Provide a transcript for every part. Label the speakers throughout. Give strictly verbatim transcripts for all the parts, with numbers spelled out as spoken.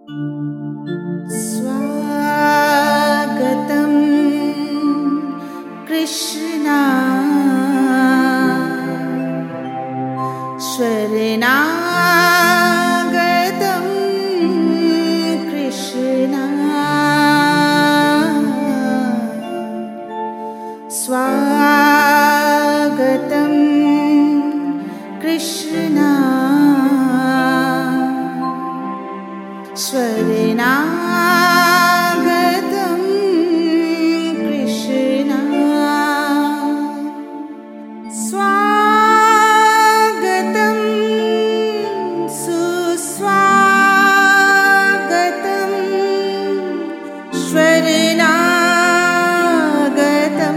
Speaker 1: स्वागतं कृष्णा शरणागतं कृष्णा स्वागतं कृष्णा शरणागतं कृष्णा स्वागतं सुस्वागतं शरणागतं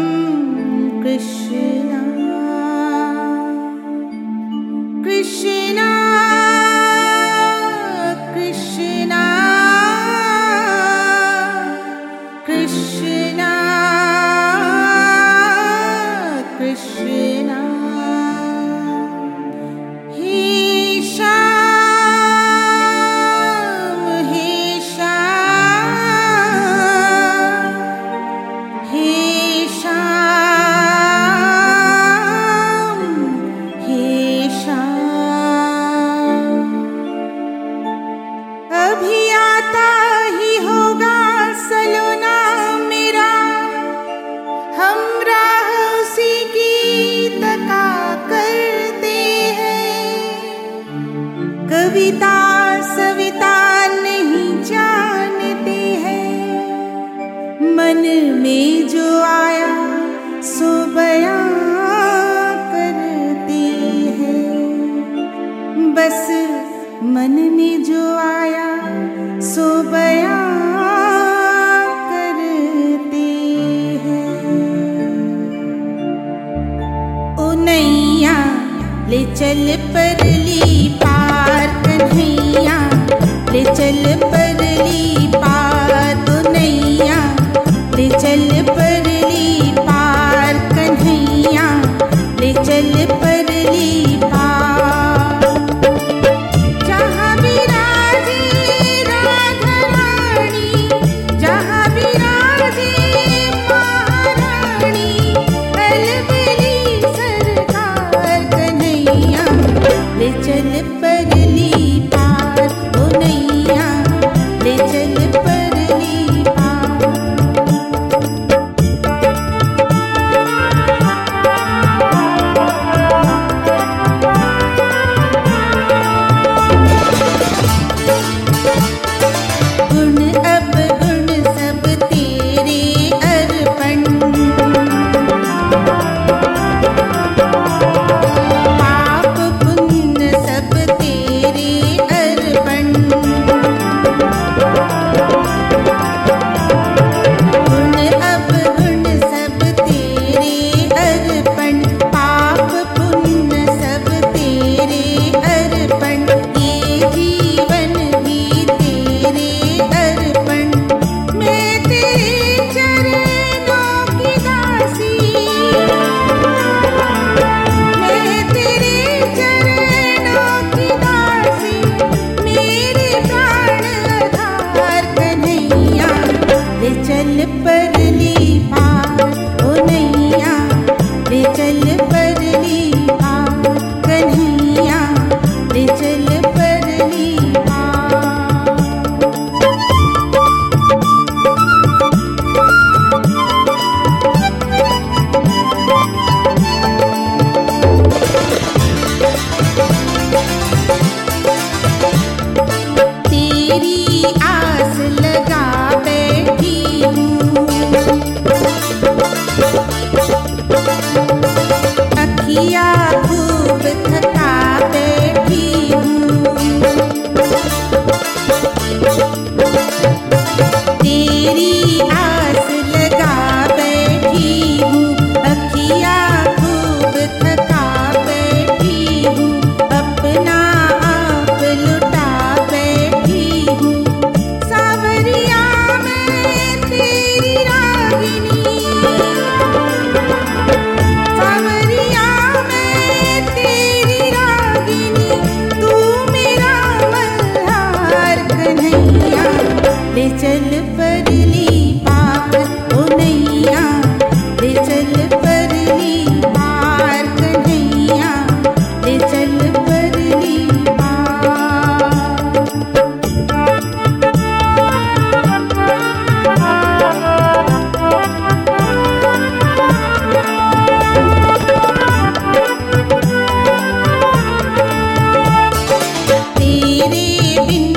Speaker 1: कृष्णा कृष्णा कृष्णा कृष्णा हे श्याम हे श्याम हे श्याम हे श्याम अभी आता ही होगा सलोना मेरा, हम राह उसी की तका करते हैं। कविता सविता नहीं जानते हैं, मन में जो आया सो बयां करते हैं। बस मन में जो आया सो बयां करते हैं। ओ नैया ले चल परली पार कन्हैया, ले चल परली पार। ओ नैया ले चल परली पार कन्हैया, ले चल परली पार। जहाँ विराजे राधा रानी, जहाँ विराजे महारानी, अलबेली सरकार कन्हैया ले चल बिन